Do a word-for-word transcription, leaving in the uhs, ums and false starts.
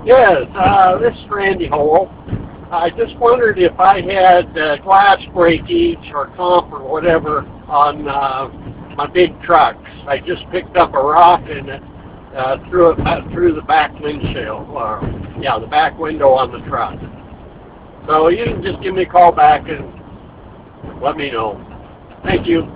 Yes, uh, this is Randy Hole. I just wondered if I had uh, glass breakage or comp or whatever on uh, my big trucks. I just picked up a rock and uh, threw it uh, through the back windshield, or yeah, the back window on the truck. So you can just give me a call back and let me know. Thank you.